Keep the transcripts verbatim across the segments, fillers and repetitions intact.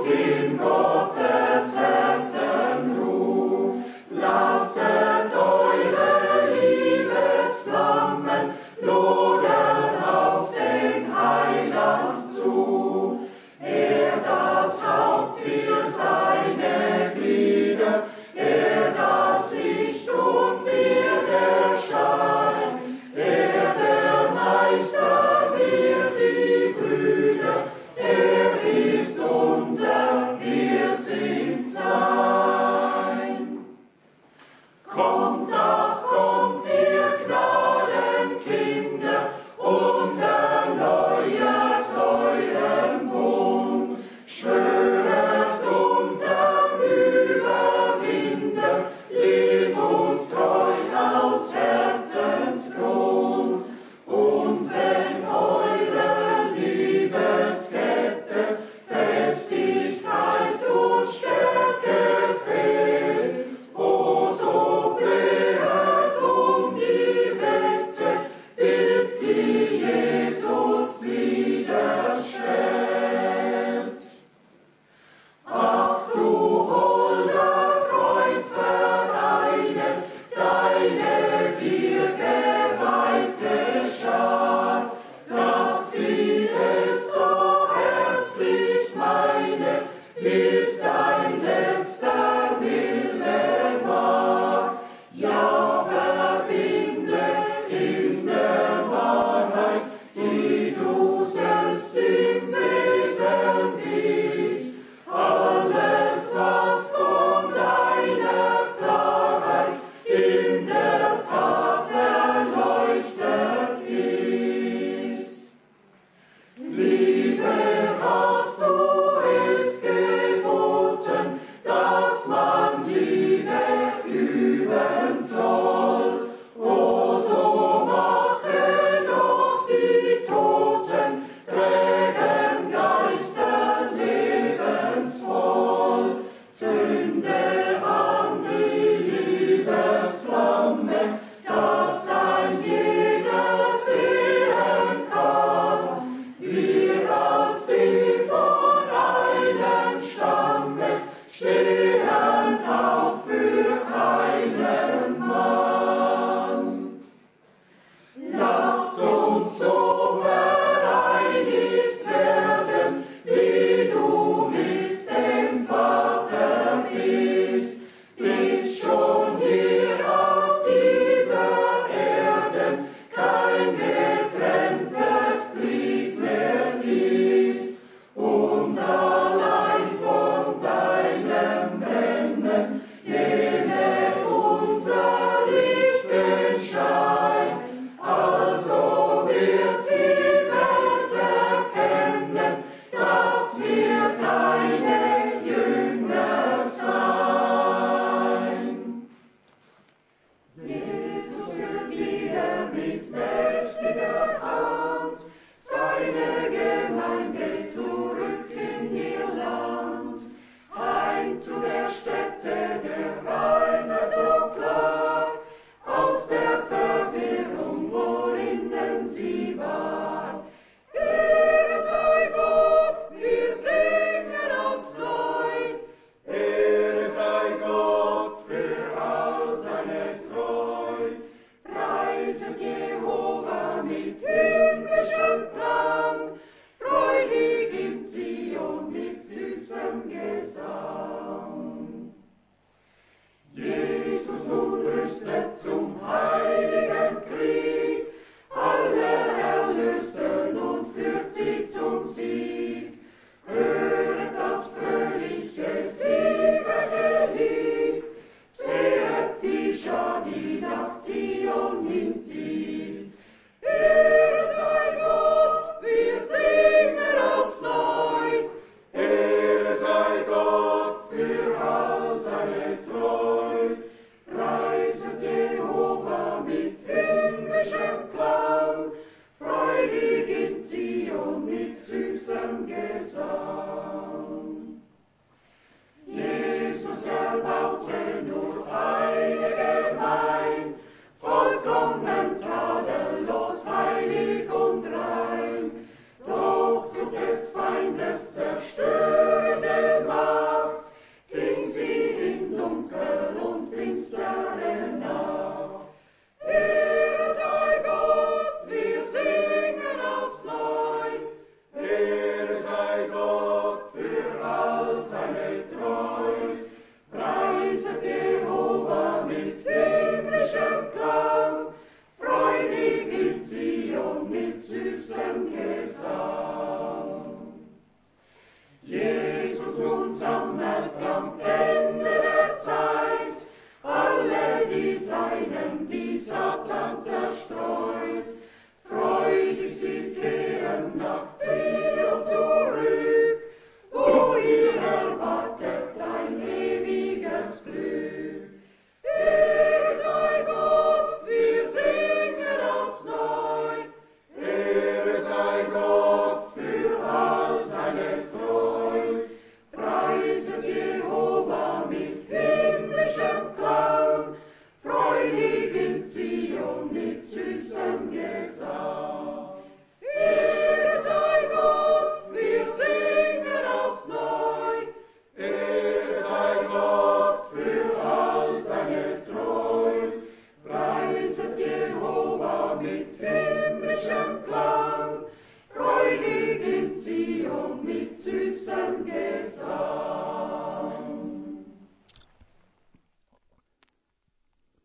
Festigkeit und Stärke trägt, o so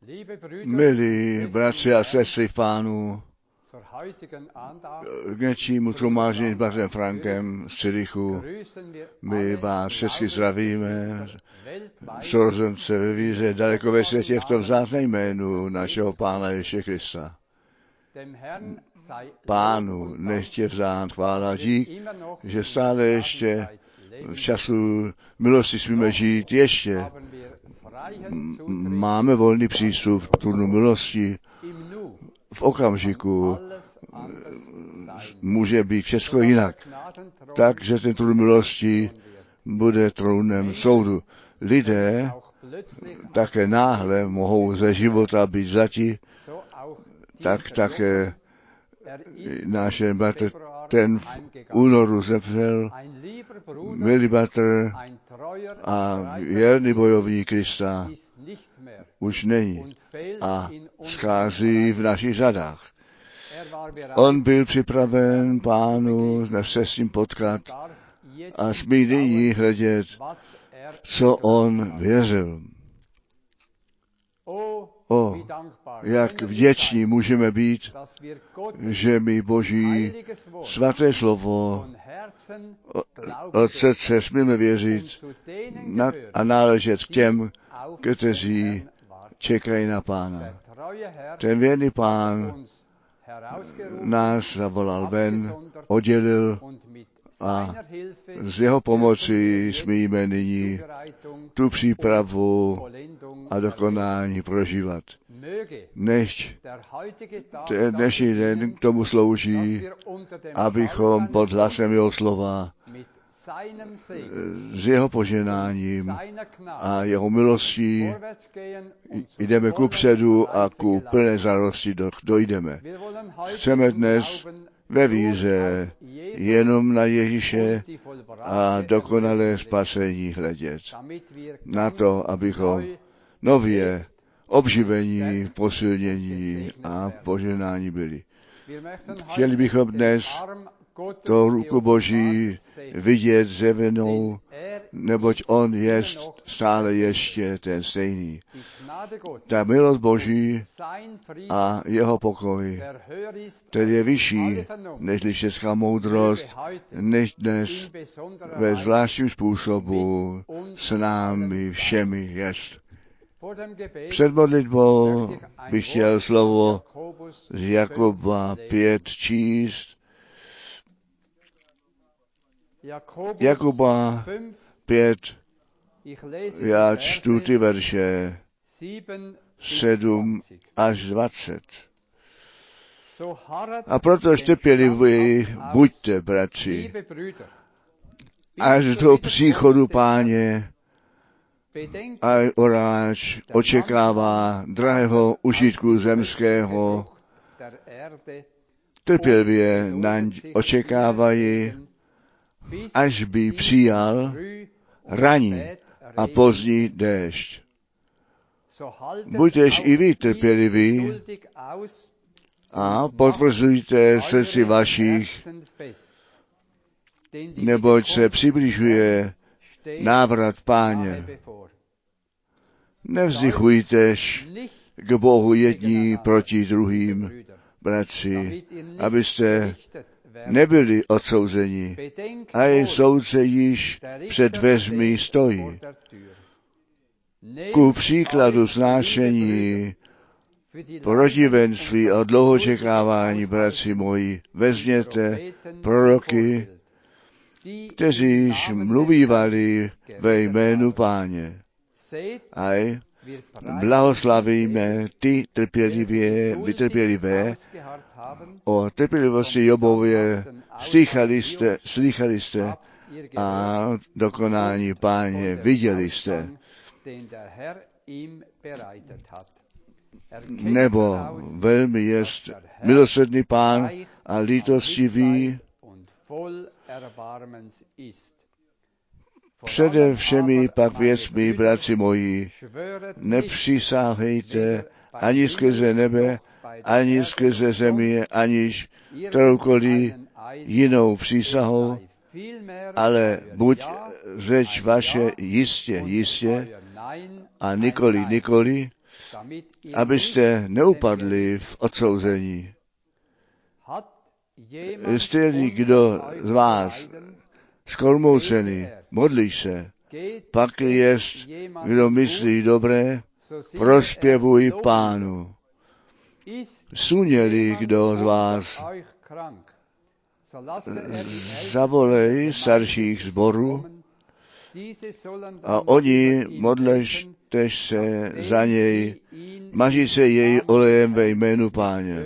Milí bratři a sestry v Pánu, k dnešnímu shromáždění s bratrem Frankem z Cirichu, my vás všechny zdravíme, sourozence ve víře, daleko ve světě, v tom vzácném jménu našeho Pána Ježíše Krista. Pánu nechtě vzdát chvála dík, že stále ještě v času milosti smíme žít, ještě máme volný přístup k trůnu milosti. V okamžiku může být všechno jinak, takže ten trůn milosti bude trůnem soudu. Lidé také náhle mohou ze života být vzati, tak také náš bratr ten v únoru zemřel, milý bratr a věrný bojovník Krista už není a schází v našich řadách. On byl připraven Pánu, jsme se s ním potkat a smí nyní hledět, co on věřil. O, jak vděční můžeme být, že my Boží svaté slovo od srdce smíme věřit a náležet k těm, kteří čekají na Pána. Ten věrný Pán nás zavolal ven, oddělil a z jeho pomoci smíme nyní tu přípravu a dokonání prožívat. Nechť ten dnešní den k tomu slouží, abychom pod hlasem jeho slova s jeho poženáním a jeho milostí jdeme ku předu a ku plné zradosti dojdeme. Chceme dnes ve víře jenom na Ježíše a dokonalé spasení hledět. Na to, abychom nově obživení, posilnění a poženání byli. Chtěli bychom dnes to ruku Boží vidět zjevenou, neboť on je stále ještě ten stejný. Ta milost Boží a jeho pokoj, který je vyšší, než všechna moudrost, než dnes ve zvláštním způsobu s námi všemi jest. Před modlitbou bych chtěl slovo z Jakoba pět číst. Jakoba pět, já čtu ty verše sedm až dvacet. A proto trpěliví buďte, bratři, až do příchodu Páně, a oráč očekává drahého užitku zemského, trpělivě naň očekávají, až by přijal ranní a pozdní déšť. Buďtež i vy trpěliví a potvrzujte srdci vašich, neboť se přibližuje návrat Páně. Nevzdychujtež k Bohu jední proti druhým, bratři, abyste nebyli odsouzeni, a i soudce již před dveřmi stojí. Ku příkladu snášení, protivenství a dlouhočekávání, bratři moji, vezměte proroky, kteří již mluvívali ve jménu Páně. Aj blahoslavíme ty trpělivě, vytrpělivé, o trpělivosti Jobově slychali jste, slychali jste a dokonání Páně viděli jste. Nebo velmi jest milosrdný Pán a lítostivý. Přede všemi pak věcmi, bratři moji, nepřisáhejte ani skrze nebe, ani skrze země, aniž kteroukoliv jinou přísahou, ale buď řeč vaše jistě, jistě a nikoli, nikoli, abyste neupadli v odsouzení. Jste-li kdo z vás skormoucený, modlíš se, pak jest, kdo myslí dobré, prospěvuj Pánu. Suněli kdo z vás, zavolej starších zborů a oni modlešte se za něj, maží se jej olejem ve jménu Páně.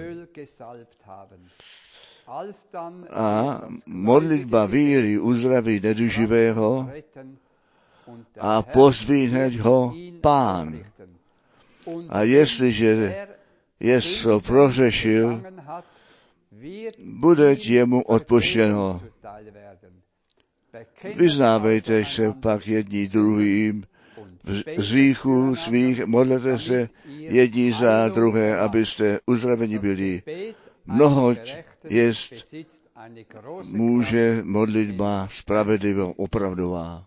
A modlitba víry uzdraví neduživého a pozdvihne ho Pán. A jestliže jest co prořešil, bude jemu odpuštěno. Vyznávejte se pak jedni druhým z hříchů svých, modlete se jedni za druhé, abyste uzdraveni byli. Mnohoť jest může modlitba spravedlivá opravdová.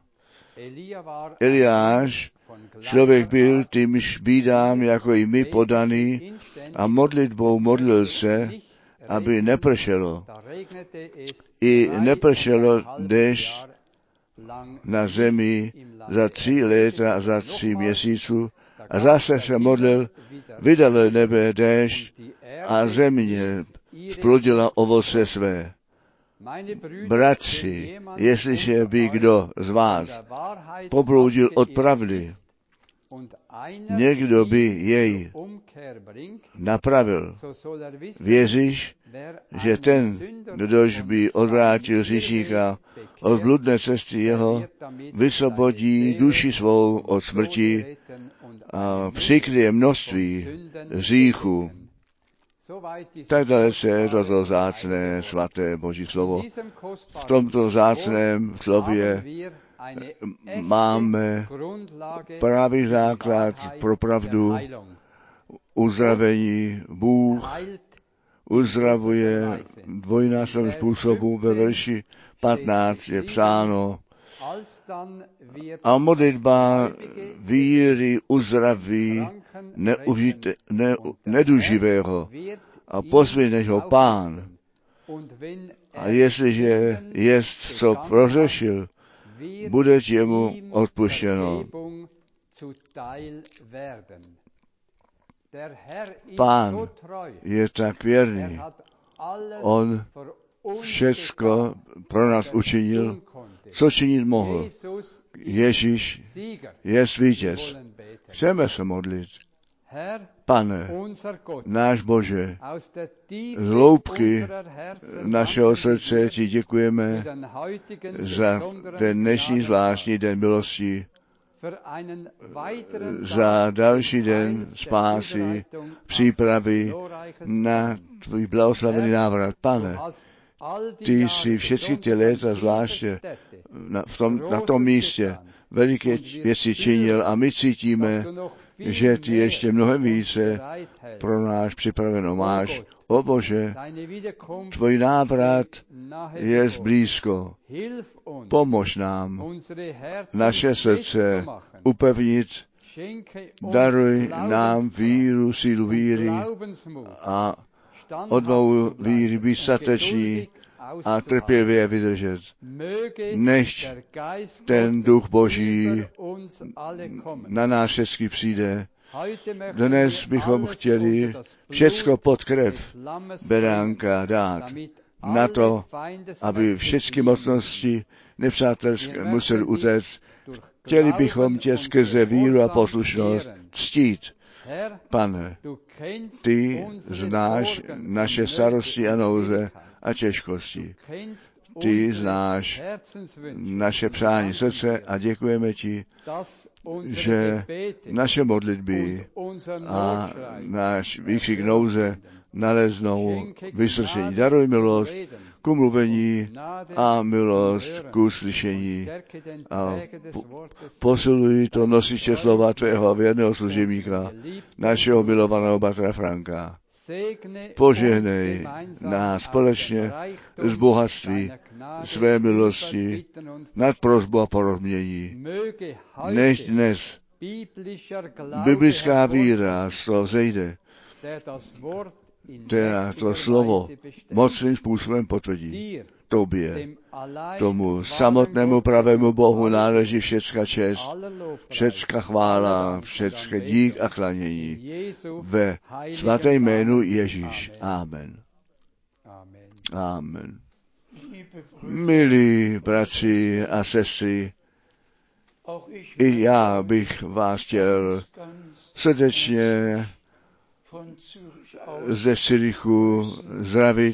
Eliáš, člověk byl týmž bídám jako i my podaný a modlitbou modlil se, aby nepršelo. I nepršelo déšť na zemi za tři léta a za tři měsíců a zase se modlil, vydalo nebe déšť a země splodila ovoce své. Bratři, jestliže by kdo z vás pobloudil od pravdy, někdo by jej napravil. Věříš, že ten, kdož by odvrátil hříšníka od bludné cesty jeho, vysvobodí duši svou od smrti a přikryje množství hříchů. Tak dalece je toto vzácné svaté Boží slovo. V tomto vzácném slově máme právě základ pro pravdu uzdravení. Bůh uzdravuje dvojnásobným způsobem. Ve verši patnáct je psáno, a modlitba víry uzdraví neužite, ne, neduživého a pozvine ho Pán. A jestliže jest co prořešil, bude jemu odpuštěno. Pán je tak věrný. On všecko pro nás učinil, co činit mohl. Ježíš je vítěz. Chceme se modlit. Pane, náš Bože, z hloubky našeho srdce ti děkujeme za ten dnešní zvláštní den milosti, za další den spásy, přípravy na tvůj blahoslavený návrat. Pane, ty jsi všechny ty léta zvláště na, v tom, na tom místě veliké věci činil a my cítíme, že ty ještě mnohem více pro nás připraveno máš. O Bože, tvůj návrat je blízko. Pomož nám naše srdce upevnit, daruj nám víru, sílu víry a odvahu víry být stateční a trpělivě vydržet. Nechť ten duch Boží na nás všechny přijde. Dnes bychom chtěli všecko pod krev beránka dát na to, aby všechny mocnosti nepřátelské museli utéct. Chtěli bychom tě skrze víru a poslušnost ctít. Pane, ty znáš naše starosti a nouze a těžkosti. Ty znáš naše přání srdce a děkujeme ti, že naše modlitby a náš výkřik nouze naleznou vyslyšení. Daruj milost k umluvení a milost k uslyšení. A posiluj to nosiče slova tvého věrného služebníka, našeho milovaného bratra Franka. Požehnej nás společně z bohatství své milosti nad prosbu a porozumění. Nech dnes Biblická víra z toho zejde, která to slovo mocným způsobem potvrdí. Tobě, tomu samotnému pravému Bohu náleží všecka čest, všecka chvála, všecka dík a klanění. Ve svatém jménu Ježíš. Amen. Amen. Milí bratři a sestry, i já bych vás chtěl srdečně ze Cyrichu zdravit,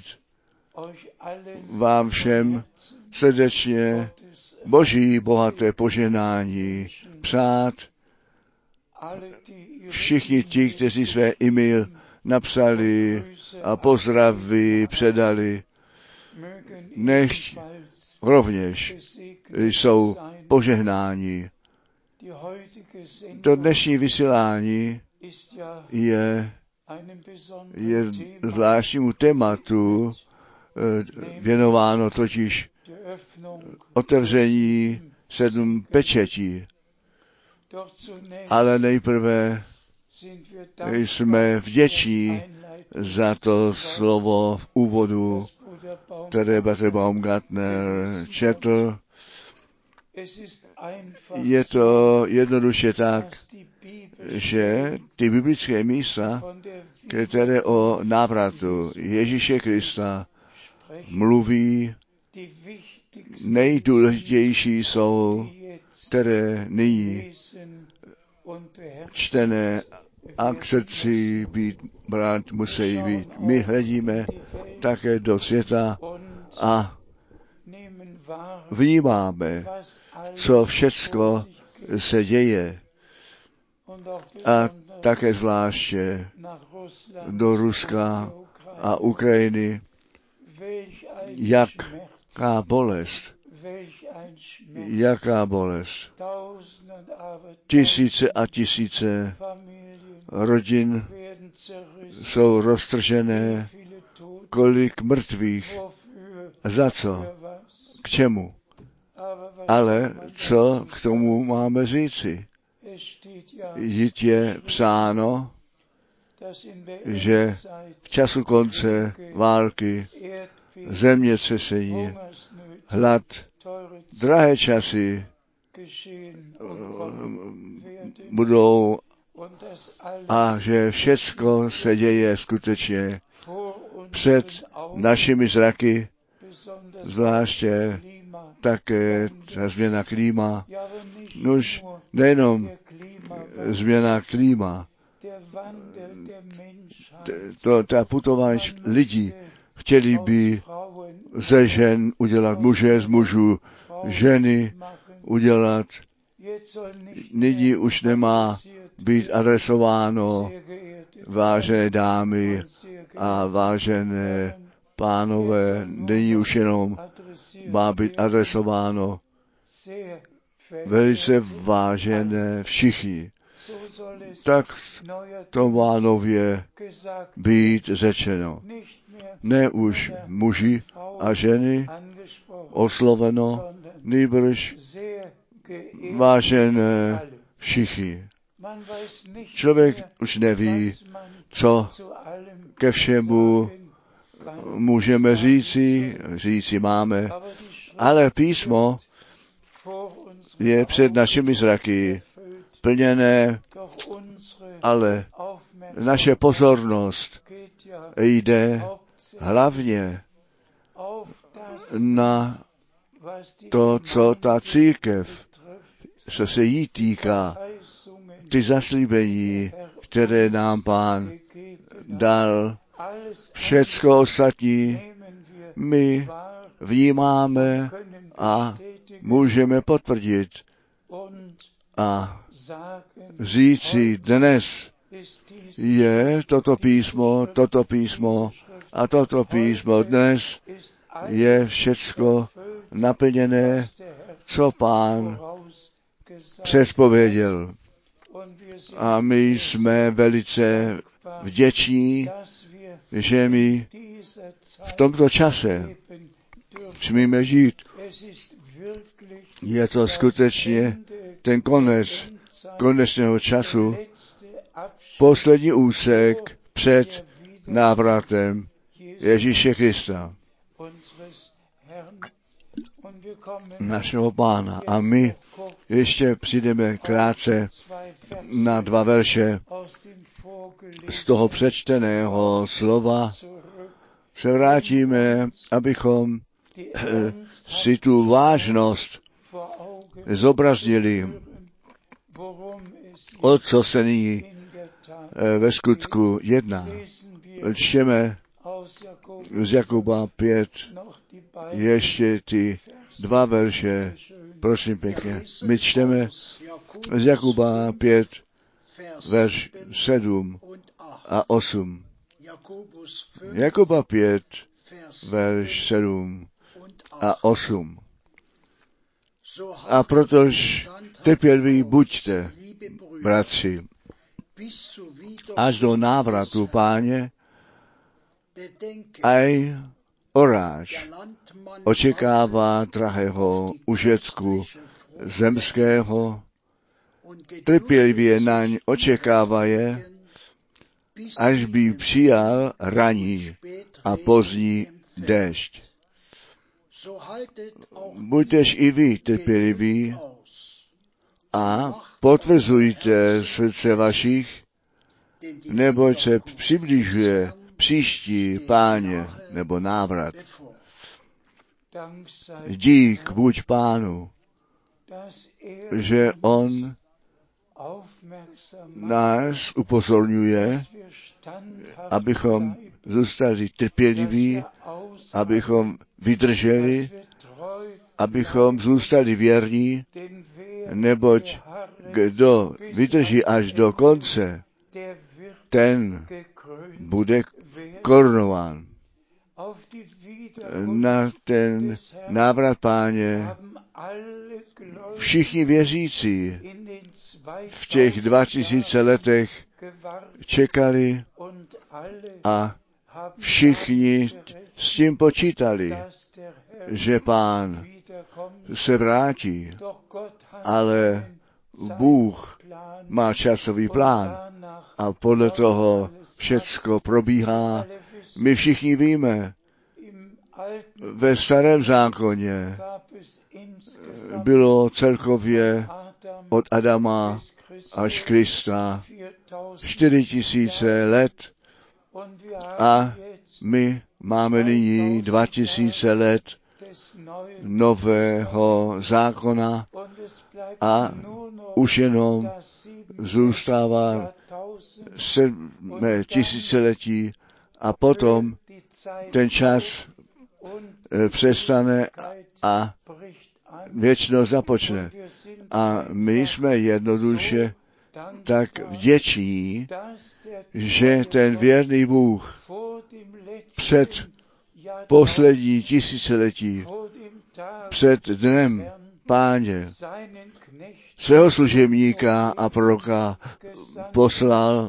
vám všem srdečně Boží bohaté požehnání přát. Všichni ti, kteří své e-mail napsali a pozdraví předali, nech rovněž jsou požehnáni. To dnešní vysílání je, je zvláštnímu tématu věnováno, totiž otevření sedm pečetí. Ale nejprve jsme vděční za to slovo v úvodu, které bratr Baumgartner četl. Je to jednoduše tak, že ty biblické místa, které o návratu Ježíše Krista mluví, nejdůležitější jsou, které nyní čtené a k srdci být brát musí být. My hledíme také do světa a vnímáme, co všecko se děje. A také zvláště do Ruska a Ukrajiny, jaká bolest, jaká bolest. Tisíce a tisíce rodin jsou roztržené, kolik mrtvých, za co, k čemu. Ale co k tomu máme říci? Jít je psáno, že v času konce války, zemětřesení, hlad, drahé časy budou a že všecko se děje skutečně před našimi zraky, zvláště také ta změna klíma. Nož nejenom změna klíma, to, ta putování lidí, chtěli by ze žen udělat muže z mužů, ženy udělat. Nyní už nemá být adresováno vážené dámy a vážené pánové, není už jenom má být adresováno velice vážené všichni. Tak to má nově být řečeno. Ne už muži a ženy osloveno, nýbrž vážené všichni. Člověk už neví, co ke všemu můžeme říci, říci máme, ale písmo je před našimi zraky plněné, ale naše pozornost jde hlavně na to, co ta církev, co se jí týká, ty zaslíbení, které nám Pán dal, všecko ostatní my vnímáme a můžeme potvrdit a říci dnes je toto písmo, toto písmo a toto písmo dnes je všecko naplněné, co Pán předpověděl. A my jsme velice vděční, že my v tomto čase smíme žít. Je to skutečně ten konec konečného času, poslední úsek před návratem Ježíše Krista, našeho Pána. A my ještě přijdeme krátce na dva verše z toho přečteného slova. Se vrátíme, abychom si tu vážnost zobraznili, o co se nyní ve skutku jedná. Čteme z Jakuba pět ještě ty dva verše, prosím pěkně. My čteme z Jakuba pět, verš sedm a osm. Jakuba pět, verš sedm a osm. A protož trpěliví buďte, bratři, až do návratu Páně, aj oráč očekává drahého užitku zemského, trpělivě naň očekává je, až by přijal ranní a pozdní déšť. Buďtež i vy trpěliví a potvrzujte srdce vašich, neboť se přibližuje příští Páně nebo návrat. Dík buď Pánu, že on nás upozorňuje, abychom zůstali trpěliví, abychom vydrželi, abychom zůstali věrní, neboť kdo vydrží až do konce, ten bude korunován. Na ten návrat Páně všichni věřící v těch dva tisíce letech čekali a všichni s tím počítali, že Pán se vrátí, ale Bůh má časový plán a podle toho všecko probíhá. My všichni víme, ve starém zákoně bylo celkově od Adama až Krista čtyři tisíce let a my máme nyní dva tisíce let nového zákona a už jenom zůstává sedmé tisíciletí a potom ten čas přestane a věčnost započne. A my jsme jednoduše tak vděční, že ten věrný Bůh před poslední tisíciletí, před dnem Páně, svého služebníka a proroka poslal,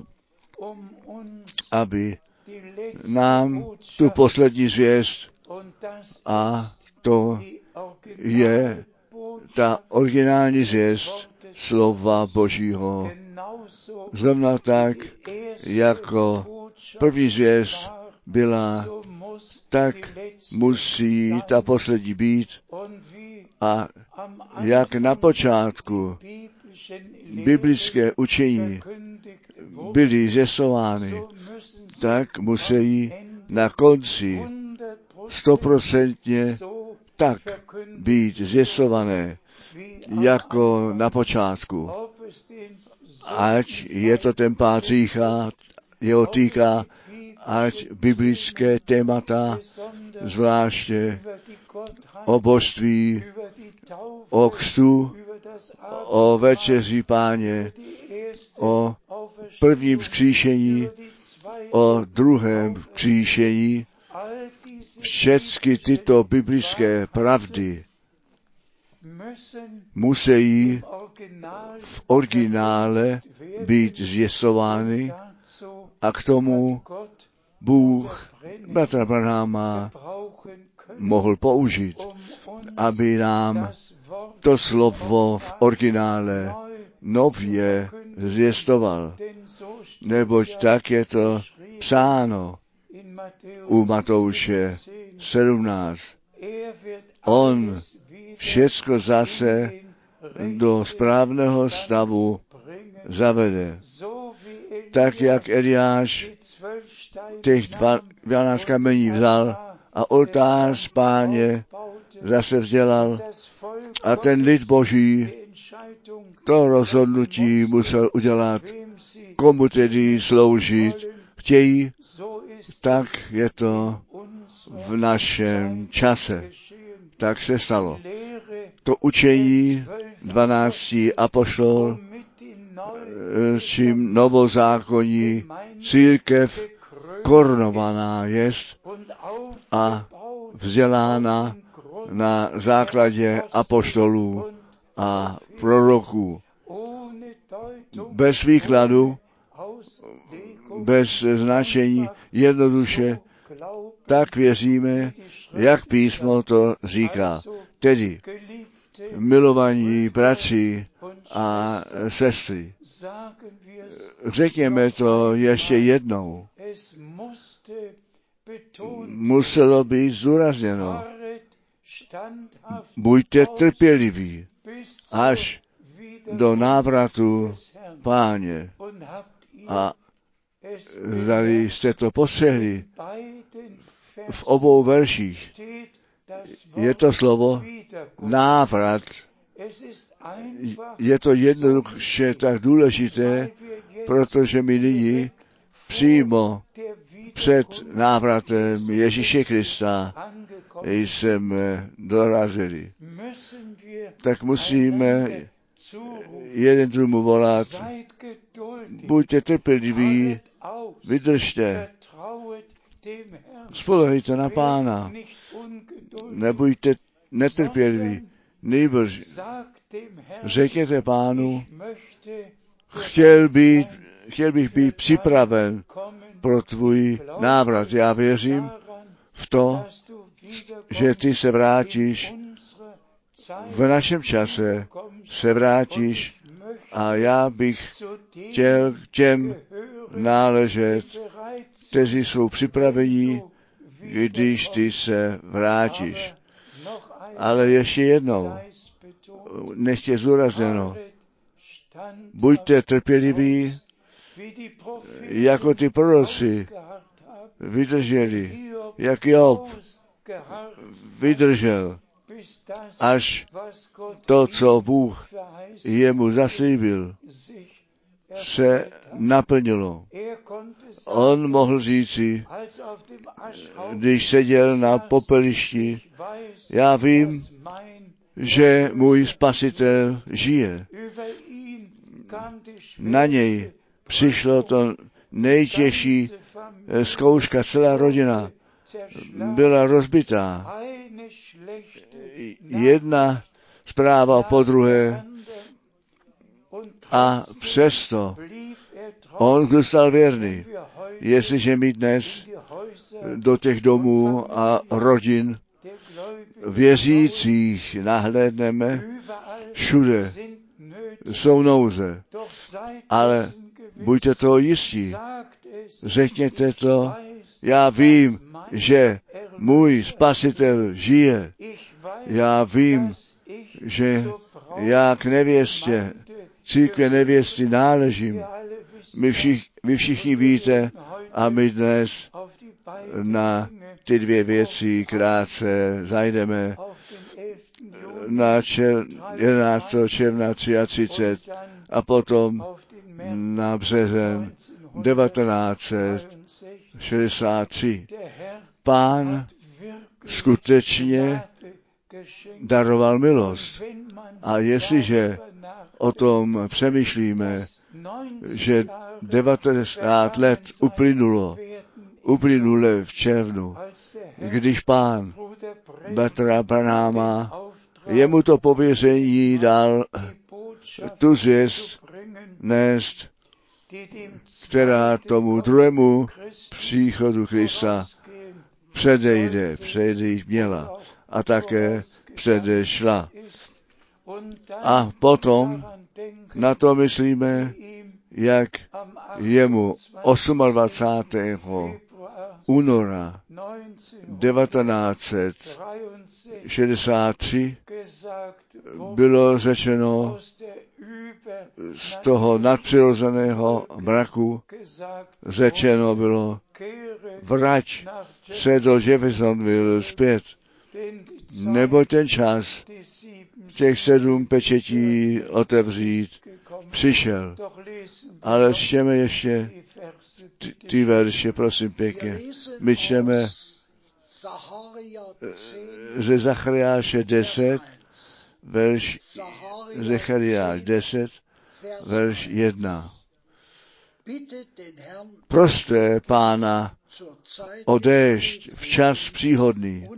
aby nám tu poslední zvěst, a to je ta originální zvěst slova Božího. Zrovna tak, jako první zvěst byla, tak musí ta poslední být. A jak na počátku biblické učení byly zvěstovány, tak musí na konci stoprocentně tak být zvěstované, jako na počátku. Ať je to ten pád řícha, jeho týká, ať biblické témata, zvláště o božství, o křtu, o večeři Páně, o prvním vzkříšení, o druhém vzkříšení, všechny tyto biblické pravdy musí v originále být zvěstovány a k tomu Bůh bratra Branhama mohl použít, aby nám to slovo v originále nově zvěstoval. Neboť tak je to psáno u Matouše sedmnáct. On všecko zase do správného stavu zavede. Tak, jak Eliáš těch dvanáct kamení vzal a oltář Páně zase vzdělal a ten lid Boží to rozhodnutí musel udělat, komu tedy sloužit chtějí, tak je to v našem čase. Tak se stalo. To učení dvanácti apoštolů, čím novozákonní církev korunovaná jest a vzdělána na základě apoštolů a proroků. Bez výkladu, bez značení, jednoduše, tak věříme, jak písmo to říká. Tedy milovaní bratři a sestry. Řekněme to ještě jednou. Muselo být zdůrazněno. Buďte trpěliví až do návratu Páně. A zdali jste to postřehli, v obou verších je to slovo návrat. Je to jednoduše tak důležité, protože my nyní přímo před návratem Ježíše Krista jsme dorazili. Tak musíme jeden druhému volat, buďte trpěliví, vydržte, spolehejte na Pána, nebuďte netrpěliví, nýbrž řekněte Pánu, chtěl, být, chtěl bych být připraven pro tvůj návrat. Já věřím v to, že ty se vrátíš v našem čase, se vrátíš a já bych chtěl k těm náležet, kteří jsou připraveni, když ty se vrátíš. Ale ještě jednou, nechtě zúrazněno, buďte trpěliví, jako ty proroci vydrželi, jak Job vydržel, až to, co Bůh jemu zaslíbil, se naplnilo. On mohl říci, když seděl na popelišti, já vím, že můj Spasitel žije. Na něj přišlo to nejtěžší zkouška, celá rodina byla rozbitá. Jedna zpráva po druhé a přesto on zůstal věrný. Jestliže my dnes do těch domů a rodin věřících nahlédneme, všude jsou nouze. Ale buďte toho jistí. Řekněte to, já vím, že můj Spasitel žije. Já vím, že já k nevěstě, církve nevěsty náležím. My všichni, vy všichni víte a my dnes na ty dvě věci krátce zajdeme na čer, jedenáctého června třicet tři a potom na březen devatenáct set šedesát tři. Pán skutečně daroval milost. A jestliže o tom přemýšlíme, že devadesát let uplynulo, uplynule v červnu, když Pán bratra Branhama jemu to pověření dal tu zvěst nést, která tomu druhému příchodu Krista předejde, předejít měla a také předešla. A potom Na to myslíme, jak jemu dvacátého osmého února devatenáct set šedesát tři bylo řečeno z toho nadpřirozeného mraku, řečeno bylo, vrať se do Jeffersonville zpět, nebo ten čas těch sedm pečetí otevřít přišel. Ale čteme ještě ty, ty verše, prosím pěkně. My čteme ze Zachariáše deset, verš Zachariáš deset, verš jedna. Proste Pána o déšť včas příhodný.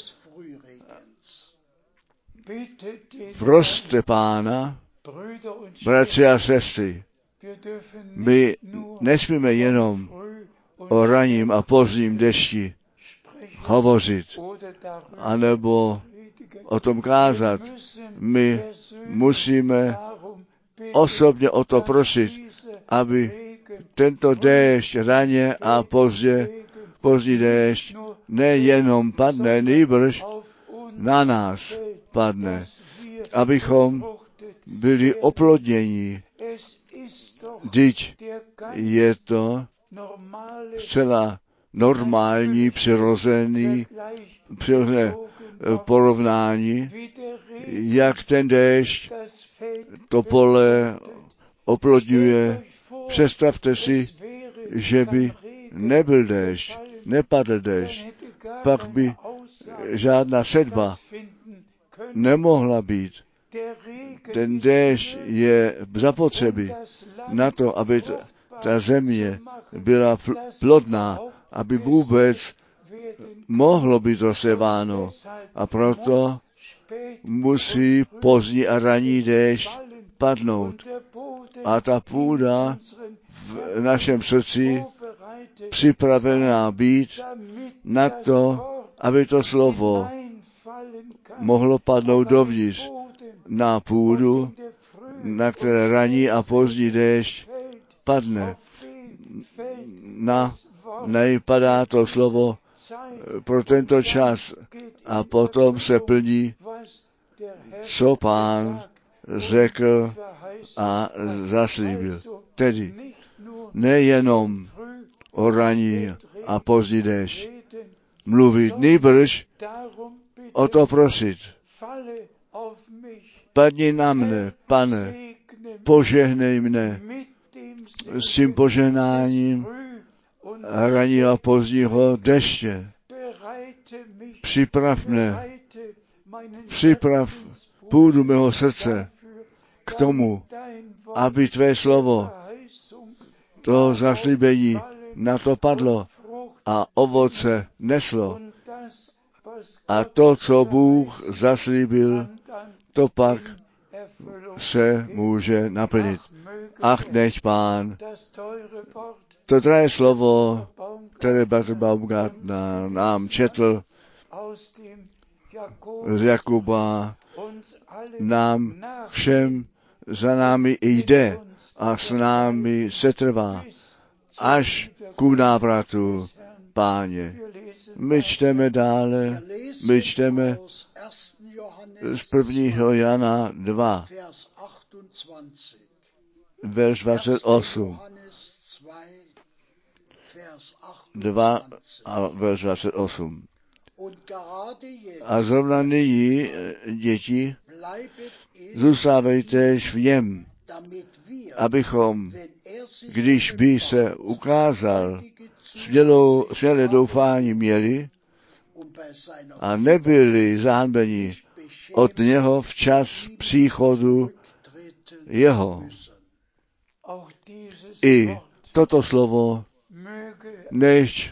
Proste Pána, bratři a sestry, my nesmíme jenom o raním a pozdním dešti hovořit, anebo o tom kázat. My musíme osobně o to prosit, aby tento déšť raně a pozdě, pozdní déšť nejenom padne, nýbrž na nás padne, abychom byli oplodnění. Vždyť je to zcela normální, přirozený, přirozené porovnání, jak ten déšť to pole oplodňuje. Představte si, že by nebyl déšť, nepadl déšť, pak by žádná sedba nemohla být. Ten déšť je zapotřebí na to, aby ta země byla plodná, aby vůbec mohlo být rozséváno. A proto musí pozdní a ranní déšť padnout. A ta půda v našem srdci připravená být na to, aby to slovo mohlo padnout dovnitř na půdu, na které ranní a pozdní déšť padne. Na nej padá to slovo pro tento čas a potom se plní, co Pán řekl a zaslíbil. Tedy nejenom o ranní a pozdní déšť mluvit, nýbrž o to prosit. Padni na mne, Pane, požehnej mne s tím požehnáním ranního a pozdního deště. Připrav mne, připrav půdu mého srdce k tomu, aby tvé slovo, to zaslíbení na to padlo a ovoce neslo. A to, co Bůh zaslíbil, to pak se může naplnit. Ach, nech Pán, to drahé slovo, které Bratr Baumgartner nám četl z Jakuba, nám všem za námi jde a s námi setrvá až ku návratu Páně. My čteme dále, my čteme z prvního Jana dva, verš dvacet osm. dva a verš dvacet osm. A zrovna nyní, děti, zůstávejtež v něm, abychom, když by se ukázal, smělé doufání měli a nebyli zahanbeni od něho včas příchodu jeho. I toto slovo než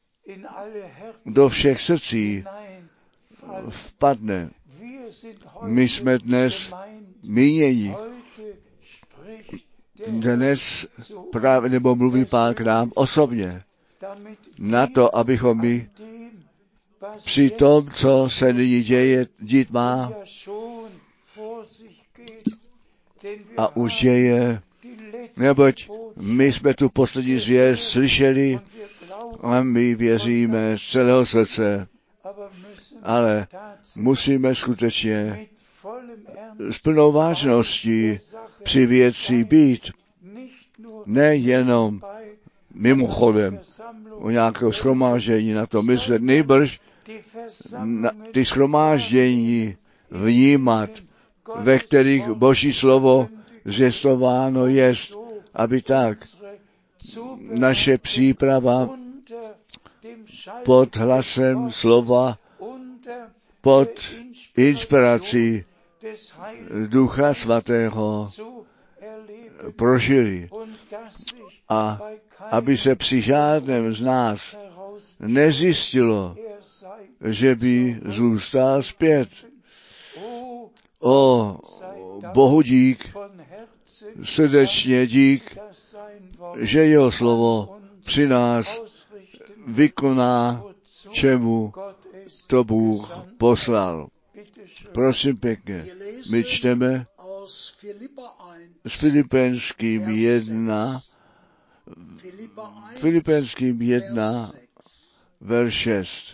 do všech srdcí vpadne. My jsme dnes míněni. Dnes právě nebo mluví Pán k nám osobně. Na to, abychom my při tom, co se nyní děje, dít má, a už děje, neboť my jsme tu poslední zvěst slyšeli a my věříme z celého srdce, ale musíme skutečně s plnou vážností při věci být, nejenom mimochodem o nějakého shromáždění na to myslet, nejbrž na ty shromáždění vnímat, ve kterých Boží slovo zvěstováno jest, aby tak naše příprava pod hlasem slova, pod inspirací Ducha Svatého prožili a aby se při žádném z nás nezjistilo, že by zůstal zpět. O Bohu dík, srdečně dík, že jeho slovo při nás vykoná, čemu to Bůh poslal. Prosím pěkně, my čteme s Filipenským jedna, Filipenským jedna, verš šest.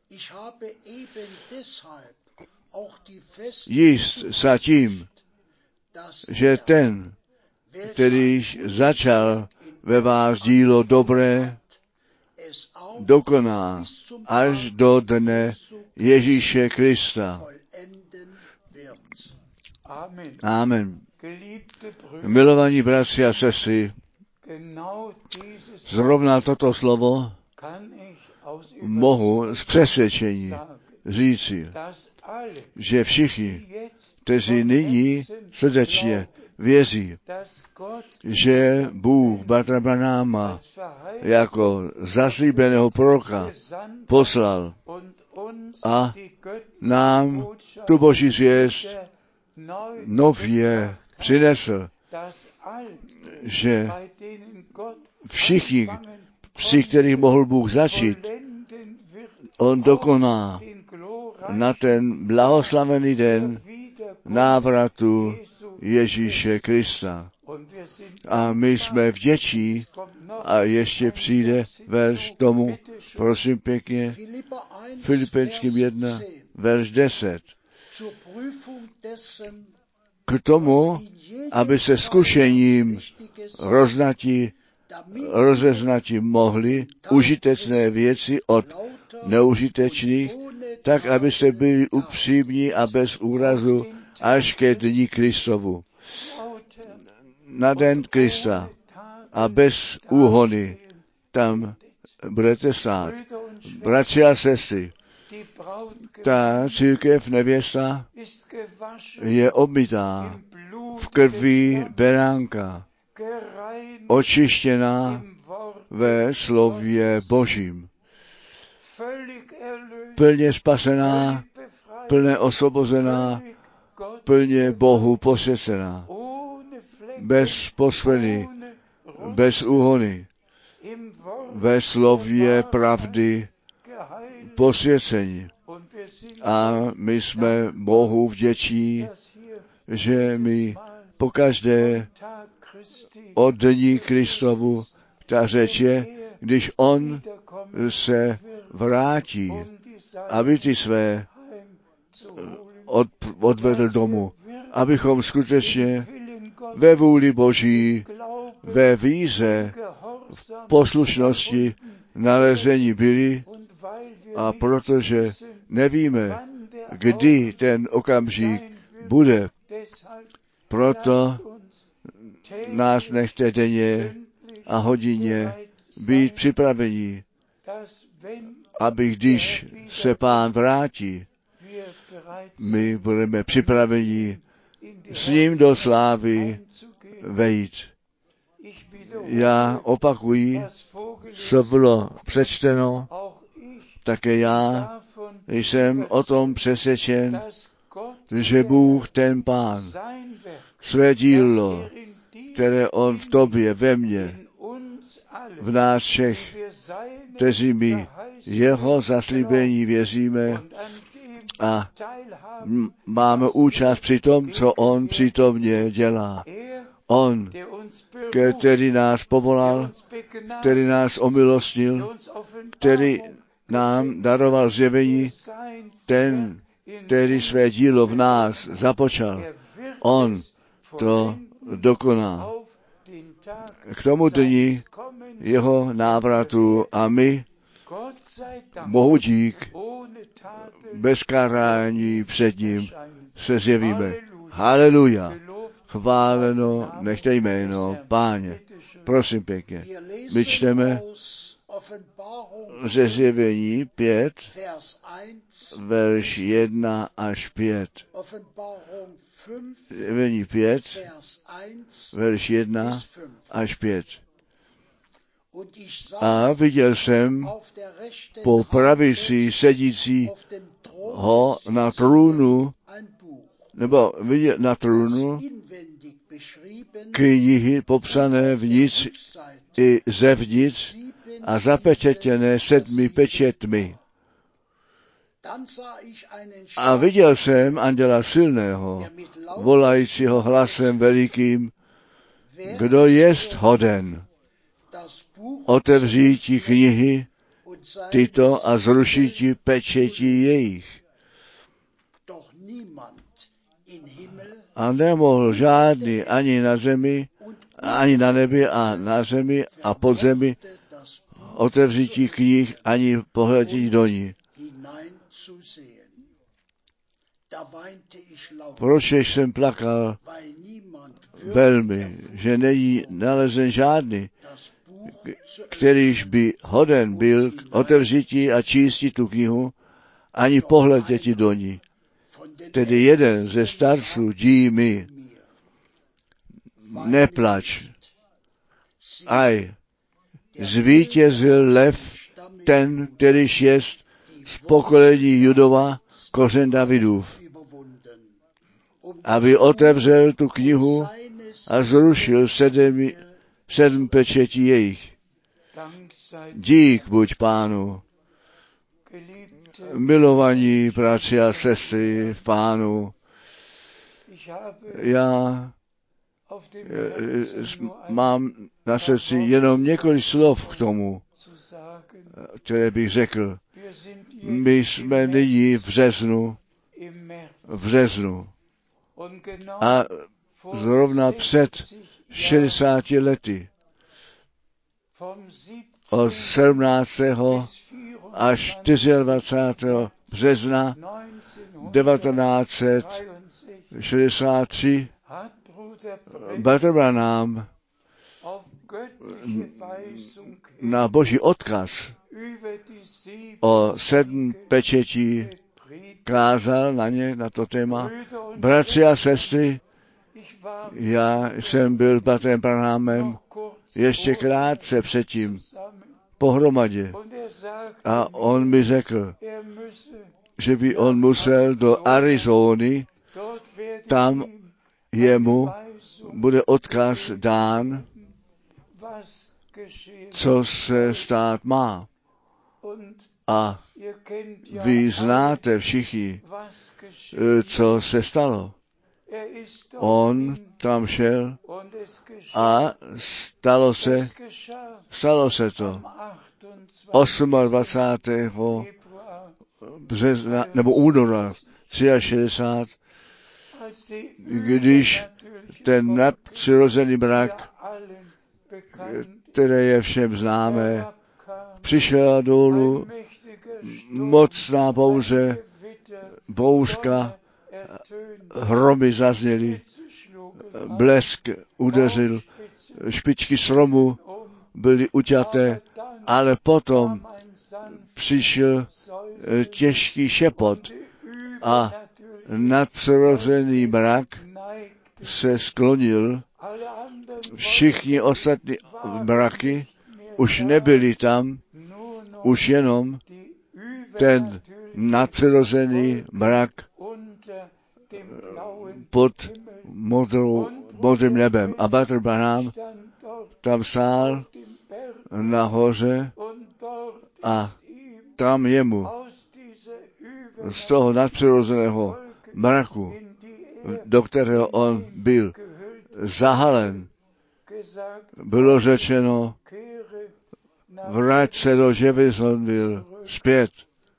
Jist sa tím, že ten, který začal ve vás dílo dobré, dokoná až do dne Ježíše Krista. Amen. Milovaní bratři a sestry, zrovna toto slovo mohu z přesvědčení říci, že všichni, kteří nyní srdečně věří, že Bůh bratra Branáma jako zaslíbeného proroka poslal a nám tu Boží zvěst nově přinesl, že všichni, při kterých mohl Bůh začít, on dokoná na ten blahoslavený den návratu Ježíše Krista. A my jsme vděčí a ještě přijde verš tomu, prosím pěkně, Filipenským jedna, verš deset. K tomu, aby se zkušením roznati, rozeznati mohli užitečné věci od neužitečných, tak, abyste byli upřímní a bez úrazu až ke dní Kristovu. Na den Krista a bez úhony tam budete stát. Bratři a sestry, ta církev nevěsta je obmytá v krvi beránka, očištěná ve slově Božím, plně spasená, plně osvobozená, plně Bohu posvěcená, bez posveny, bez úhony, ve slově pravdy posvěcení. A my jsme Bohu vděční, že my pokaždé od dní Kristovu, ta řeč je, když on se vrátí, aby ty své od, odvedl domů, abychom skutečně ve vůli Boží, ve víře, v poslušnosti nalezení byli, a protože nevíme, kdy ten okamžik bude, proto nás nechte denně a hodině být připraveni, aby když se Pán vrátí, my budeme připraveni s ním do slávy vejít. Já opakuji, co bylo přečteno, také já jsem o tom přesvědčen, že Bůh, ten Pán, své dílo, které on v tobě, ve mně, v nás všech, kteří my jeho zaslíbení věříme a máme účast při tom, co on přítomně dělá. On, který nás povolal, který nás omilostnil, který nám daroval zjevení, ten, který své dílo v nás započal, on to dokoná. K tomu dni jeho návratu a my, Bohu dík, bez karání před ním se zjevíme. Haleluja. Chváleno nechte jméno Páně. Prosím pěkně. My čteme ze Zjevení pět, verš jedna až pět. Zjevení pět, verš jedna až pět. A viděl jsem po pravici sedícího na trůnu, nebo viděl na trůnu knihy popsané vnitř i zevnitř a zapečetěné sedmi pečetmi. A viděl jsem anděla silného, volajícího hlasem velikým, kdo jest hoden otevříti knihy tyto a zrušíti pečetí jejich. A nemohl žádný ani na zemi, ani na nebi a na zemi a pod zemi otevřítí knih ani pohledí do ní. Proč jsem plakal velmi, že není nalezen žádný, kterýž by hoden byl k otevřítí a čísti tu knihu, ani pohleděti do ní. Tedy jeden ze starců dí mi, neplač, aj, zvítězil lev, ten, kterýž jest z pokolení Judova, kořen Davidův, aby otevřel tu knihu a zrušil sedm, sedm pečetí jejich. Dík buď Pánu. Milovaní bratři a sestry v Pánu, já mám na srdci jenom několik slov k tomu, které bych řekl. My jsme nyní v březnu, v březnu a zrovna před šedesáti lety, od sedmnáctého až dvacátého čtvrtého března devatenáct set šedesát tři bratr Branham na boží odkaz o sedm pečetí kázal na ně, na to téma. Bratři a sestry, já jsem byl bratrem Branhamem ještě krátce předtím pohromadě. A on mi řekl, že by on musel do Arizony, tam jemu bude odkaz dán, co se stát má. A vy znáte všichni, co se stalo. On tam šel a stalo se, stalo se to dvacátého osmého března, nebo února šedesát tři, když ten nadpřirozený mrak, které je všem známé, přišel dolů, mocná bouře, bouřka, hromy zazněly, blesk udeřil, špičky stromu byly uťaté, ale potom přišel těžký šepot a nadpřirozený mrak se sklonil. Všichni ostatní mraky už nebyli tam, už jenom ten nadpřirozený mrak pod modrou, modrým nebem. A bratr Branham tam stál nahoře a tam jemu z toho nadpřirozeného mraku, do kterého on byl zahalen, bylo řečeno, vrať se do Jeffersonville zpět,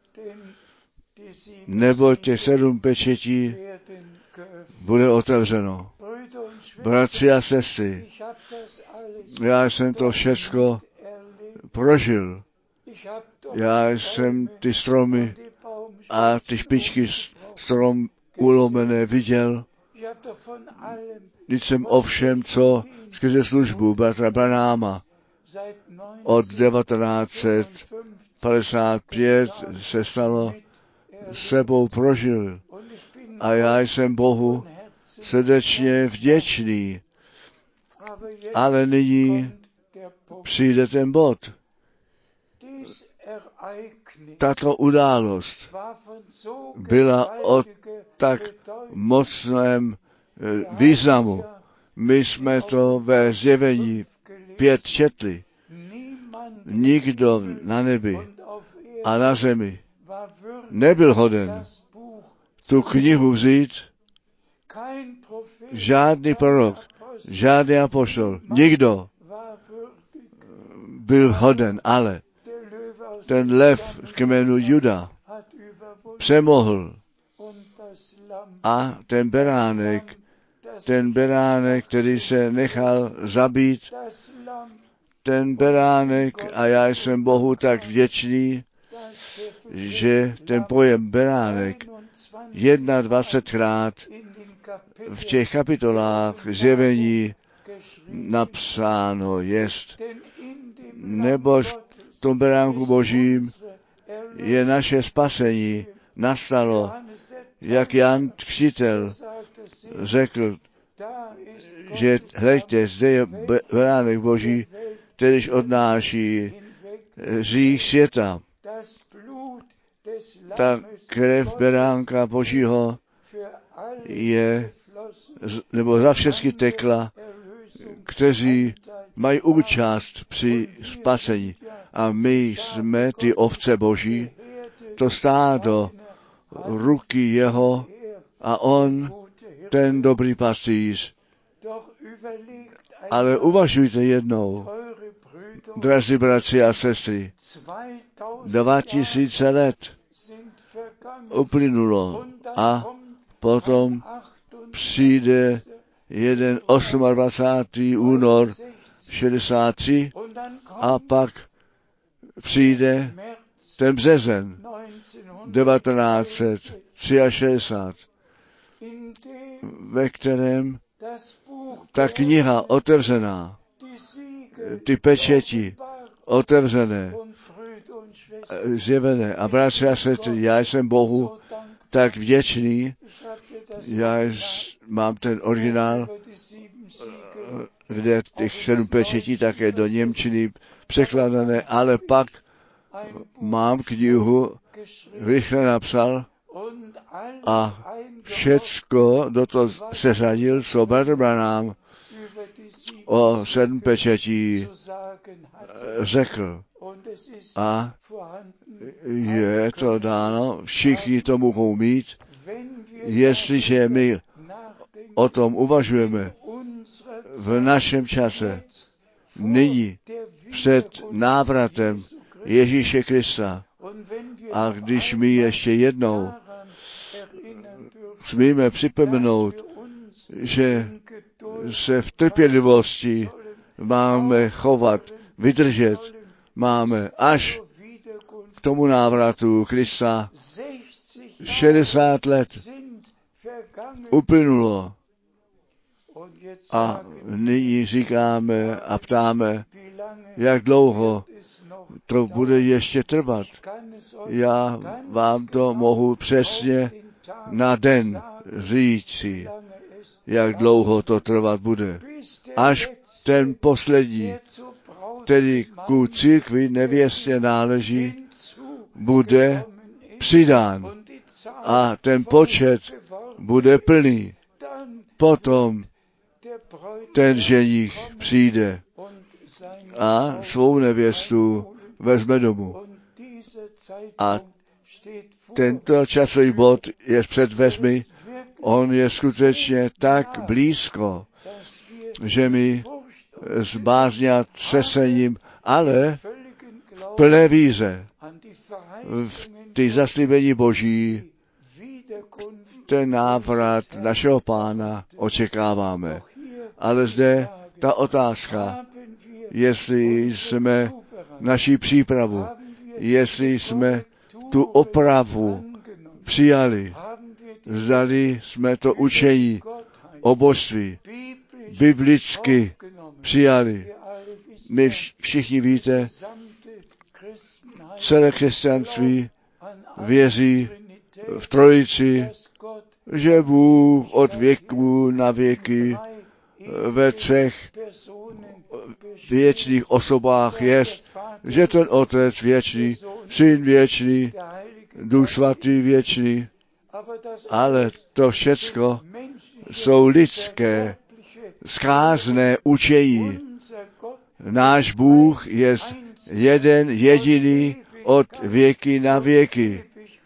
nebo těch sedm pečetí bude otevřeno. Bratři a sestry, já jsem to všecko prožil. Já jsem ty stromy a ty špičky strom ulomené viděl. Vždyť jsem o všem, co skrze službu bratra Branhama od devatenáct set padesát pět se stalo, sebou prožil. A já jsem Bohu srdečně vděčný. Ale nyní přijde ten bod. Tato událost byla o tak mocném významu. My jsme to ve Zjevení pět četli. Nikdo na nebi a na zemi nebyl hoden tu knihu vzít, žádný prorok, žádný apoštol, nikdo byl hoden, ale ten lev k jménu Juda přemohl a ten beránek, ten beránek, který se nechal zabít, ten beránek, a já jsem Bohu tak vděčný, že ten pojem beránek dvacetkrát v těch kapitolách zjevení napsáno jest. Nebož v tom beránku Božím je naše spasení nastalo, jak Jan Křtitel řekl, že hleďte, zde je beránek Boží, kterýž odnáší hřích světa. Ta krev beránka Božího je, nebo za všechny tekla, kteří mají účast při spasení. A my jsme ty ovce Boží, to stádo ruky jeho a on, ten dobrý pastýř. Ale uvažujte jednou, drazí bratři a sestry, dva tisíce let uplynulo a potom přijde jeden dvacátého osmého února šedesát tři a pak přijde ten březen devatenáct set šedesát tři, ve kterém ta kniha otevřená, ty pečeti otevřené, zjevené. A bratři a sestry, já jsem Bohu tak vděčný, já mám ten originál, kde těch sedm pečetí také do němčiny překladané, ale pak mám knihu, rychle napsal a všecko do toho seřadil, co bratr Branham o sedm pečetí řekl. A je to dáno, všichni to mohou mít, jestliže my o tom uvažujeme v našem čase, nyní před návratem Ježíše Krista. A když my ještě jednou smíme připomenout, že se v trpělivosti máme chovat, vydržet, máme až k tomu návratu Krista šedesát let uplynulo. A nyní říkáme a ptáme, jak dlouho to bude ještě trvat. Já vám to mohu přesně na den říci, jak dlouho to trvat bude. Až ten poslední, který ku církvi nevěstě náleží, bude přidán a ten počet bude plný. Potom ten ženich přijde a svou nevěstu vezme domů. A tento časový bod je před dveřmi, on je skutečně tak blízko, že my s bázní a třesením, ale v plné víře v ty zaslíbení Boží, ten návrat našeho Pána očekáváme. Ale zde ta otázka, jestli jsme naši přípravu, jestli jsme tu opravu přijali, zdali jsme to učení o božství biblicky přijali. My všichni víte, celé křesťanství věří v Trojici, že Bůh od věku na věky ve třech věčných osobách jest, že ten Otec věčný, Syn věčný, Duch Svatý věčný, ale to všecko jsou lidské, zkázné učení. Náš Bůh je jeden jediný od věky na věky.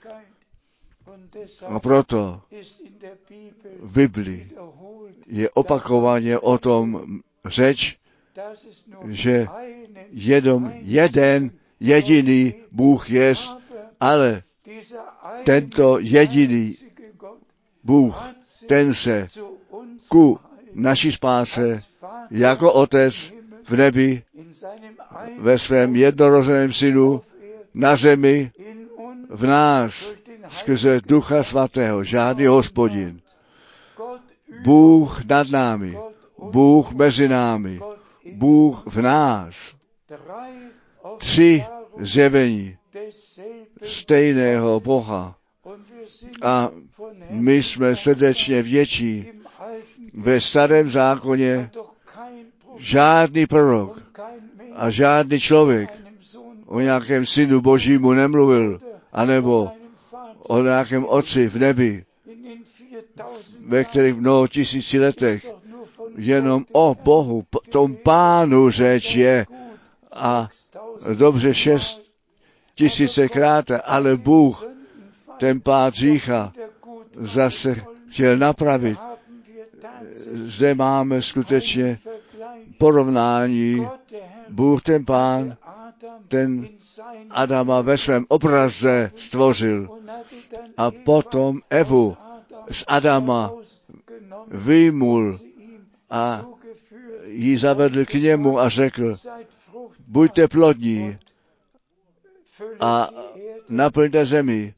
A proto v Biblii je opakovaně o tom řeč, že jenom jeden jediný Bůh je, ale tento jediný Bůh, ten se ku naší spáse jako Otec v nebi ve svém jednorozeném Synu na zemi v nás skrze Ducha Svatého, žádný Hospodin. Bůh nad námi, Bůh mezi námi, Bůh v nás. Tři zjevení stejného Boha. A my jsme srdečně vděční. Ve starém zákoně žádný prorok a žádný člověk o nějakém synu Božímu nemluvil, anebo o nějakém otci v nebi, ve kterých mnoho tisíci letech jenom o Bohu, tom Pánu řeč je a dobře šest tisícekrát, ale Bůh ten pád řícha zase chtěl napravit. Zde máme skutečně porovnání. Bůh ten Pán, ten Adama ve svém obraze stvořil a potom Evu z Adama vyjmul a ji zavedl k němu a řekl, buďte plodní a naplňte zemi.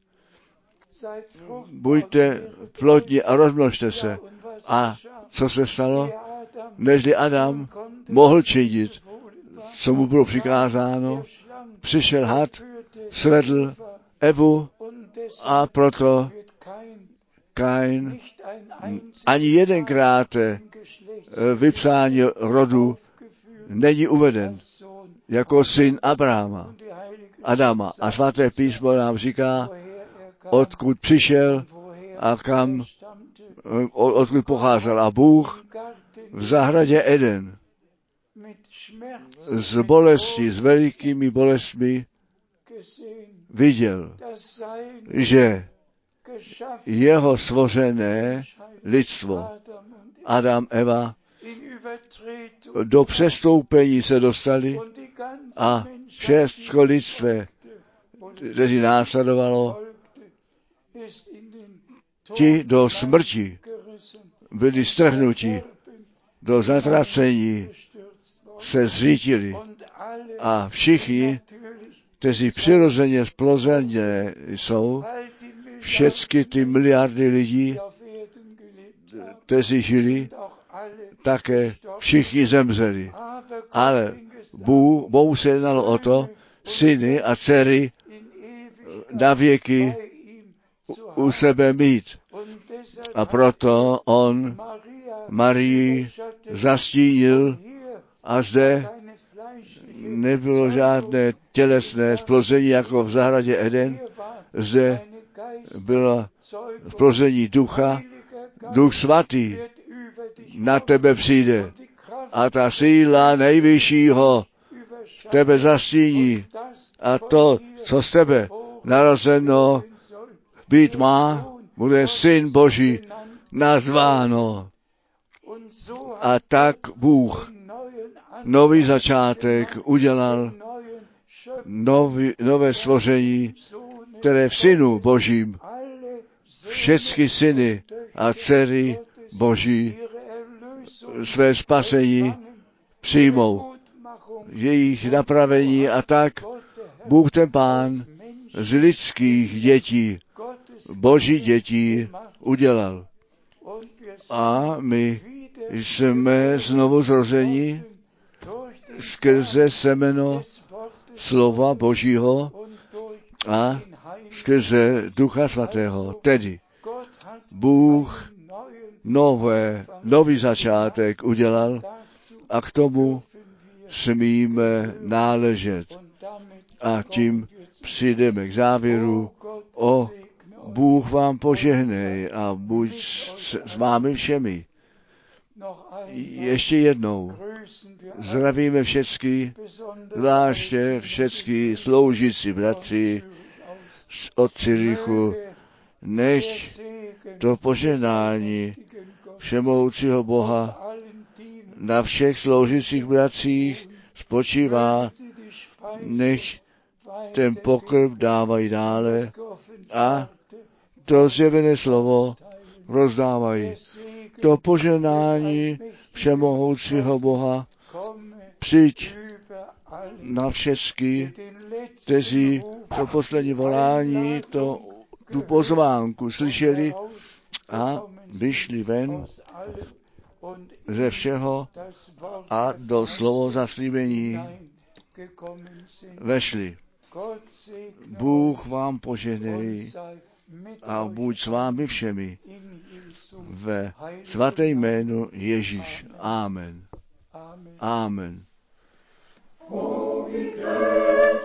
Buďte plodní a rozmnožte se. A co se stalo? Nežli Adam mohl činit, co mu bylo přikázáno, přišel had, svedl Evu a proto Kain ani jedenkrát vypsání rodu není uveden jako syn Abrahama, Adama. A svaté písmo nám říká, odkud přišel a kam, odkud pocházel. A Bůh v zahradě Eden z bolesti, s velikými bolestmi viděl, že jeho stvořené lidstvo, Adam, Eva, do přestoupení se dostali a všechno lidstvo, kteří následovalo, ti do smrti byli strhnuti, do zatracení se zřítili a všichni, kteří přirozeně splozeně jsou, všechny ty miliardy lidí, kteří žili, také všichni zemřeli. Ale Bůh, Bohu se jednalo o to, syny a dcery na věky u sebe mít. A proto on Marii zastínil a zde nebylo žádné tělesné splození jako v zahradě Eden. Zde bylo splození ducha. Duch Svatý na tebe přijde a ta síla nejvyššího tebe zastíní a to, co z tebe narozeno být má, bude Syn Boží nazváno. A tak Bůh nový začátek udělal, nový, nové stvoření, které v Synu Božím všechny syny a dcery Boží své spasení přijmou, jejich napravení, a tak Bůh ten Pán z lidských dětí, Boží dětí udělal. A my jsme znovu zrození skrze semeno slova Božího a skrze Ducha Svatého. Tedy Bůh nové, nový začátek udělal a k tomu smíme náležet. A tím přijdeme k závěru. O, Bůh vám požehnej a buď s, s vámi všemi. Ještě jednou zdravíme všechny, zvláště všechny sloužící bratři od Cirichu, nech to požehnání všemohoucího Boha na všech sloužících bratřích spočívá, nech ten pokrm dávají dále a to zjevené slovo rozdávají. To požehnání všemohoucího Boha přijď na všechny, kteří to poslední volání, to, tu pozvánku slyšeli a vyšli ven ze všeho a do slovo zaslíbení vešli. Bůh vám požehnej a buď s vámi všemi ve svaté jménu Ježíš. Amen. Amen.